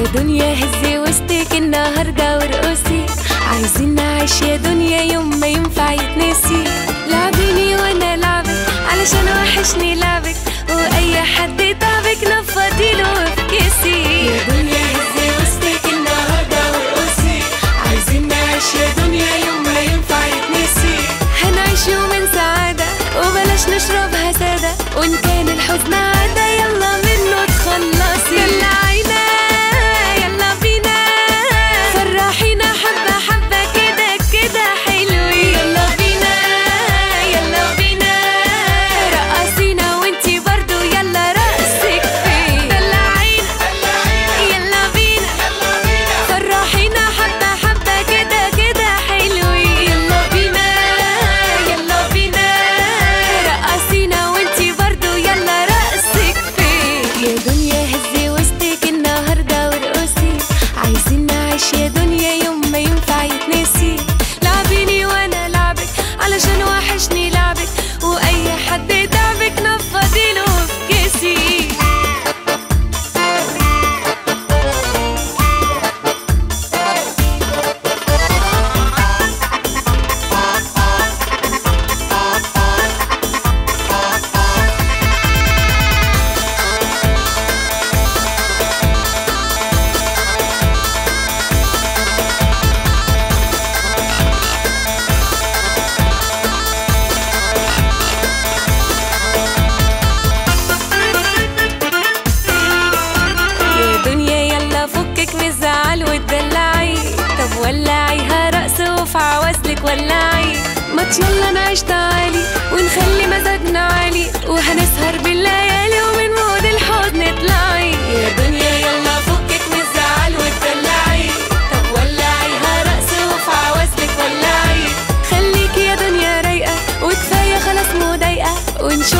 دنيا هزي وسطك النهاردة وارقصي، عايزين نعيش يا دنيا يوم ما ينفع يتنسي. لعبيني وانا لعبك علشان وحشني لعبك، واي حد تعبك نفضيله وافكسي. يا دنيا هزي وسطك النهاردة وارقصي، عايزين نعيش يا دنيا يوم ما ينفع يتنسي. هنعيش يومين سعادة وبلاش نشربها سادة، وان كان الحزن عادة يلا منه تخلصي. يلا عينا يلا بينا فرحينا حبة حبة كده كده حلوين. يلا بينا يلا بينا رقصينا وانتي برضو يلا رقصك فين. يلا عينا يلا بينا فرحينا حبة حبة كده كده حلوين. يلا بينا يلا بينا رقصينا وانتي برضو يلا رقصك فين. يا دنيا هزي وسطك النهاردة وارقصي، عايزين نعيش يا دنيا يوم ما ينفع يتنسي. لعبيني وانا لعبك علشان وحشني لعبك، واي حد تعبك نفضيله وافكسي. وتدلعي طب ولعيها رقص وفي عوازلك ولعي. ما يلا نعيش تعالي ونخلي مزاجنا عالي، وهنسهر بالليالي ومن مود الحزن نطلعي. يا دنيا يلا فكك من الزعل وتدلعي، طب ولعيها رقص وفي عوازلك ولعي. خليكي يا دنيا رايقة وكفاية خلاص مضايقة، ونشوف